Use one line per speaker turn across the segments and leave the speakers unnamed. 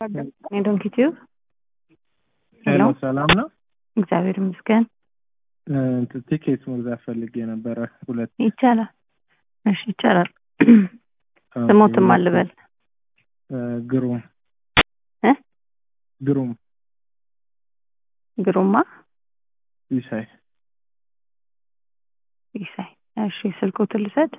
ዶንኪ ቲዩብ
ሄሎ ሰላም ነው።
እግዚአብሔር ይመስገን።
ቲኬት መግዛት ፈልጌ ነበረ ሁለት።
ይቻላል? እሺ ይቻላል። ስሞትም አልበል
ግሩም ግሩም
ግሩማ
ይሳይ።
እሺ ስልክዎትን ልሰጥ?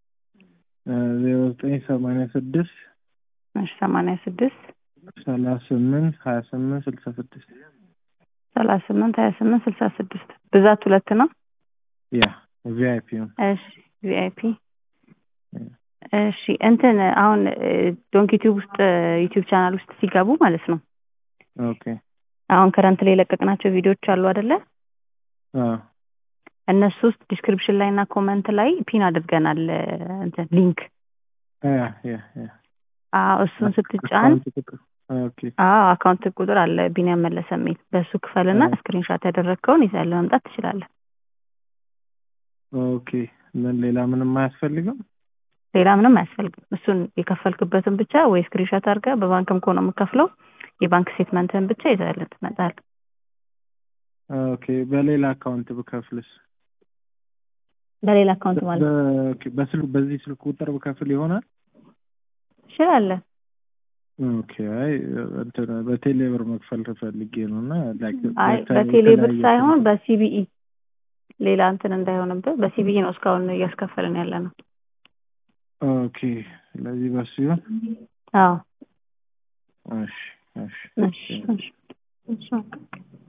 0986
እሺ 86
38 28 66
38 28 66 ብዛት ሁለት ነው።
ያ ቪአይፒ ነው።
እሺ ቪአይፒ። እሺ እንትን አሁን ዶንኪ ቲዩብ ውስጥ ዩቲዩብ ቻናል ውስጥ ሲገቡ ማለት ነው።
ኦኬ
አሁን ከረንት ላይ የለቀቅናቸው ቪዲዮዎች አሉ አይደለ? እነሱ ውስጥ ዲስክሪፕሽን ላይ እና ኮሜንት ላይ ፒን አድርገናል እንትን ሊንክ። እሱን ስትጫን አካውንት ቁጥር አለ ቢኒያም መለሰ የሚል በሱ ክፈልና ስክሪንሾት ያደረግከውን ይዘህ ለመምጣት ትችላለህ።
ኦኬ ሌላ ምንም አያስፈልግም?
ሌላ ምንም አያስፈልግም። እሱን የከፈልክበትን ብቻ ወይ ስክሪንሾት አድርገህ በባንክም ከሆነ የምከፍለው የባንክ ስቴትመንትን ብቻ ይዘህልን ትመጣለህ።
ኦኬ በሌላ አካውንት ብከፍልስ?
በሌላ አካውንት ማለት
በዚህ ስልክ ቁጥር ብከፍል ይሆናል?
ትችላለህ።
ኦኬ አይ እንትን በቴሌብር መክፈል ፈልጌ ነውና
አይ በቴሌብር ሳይሆን በሲቢኢ ሌላ እንትን እንዳይሆንብህ በሲቢኢ ነው እስካሁን እያስከፈልን ያለ ነው።
ኦኬ ስለዚህ በሱ ይሁን።
አዎ
እሺ እሺ
እሺ እሺ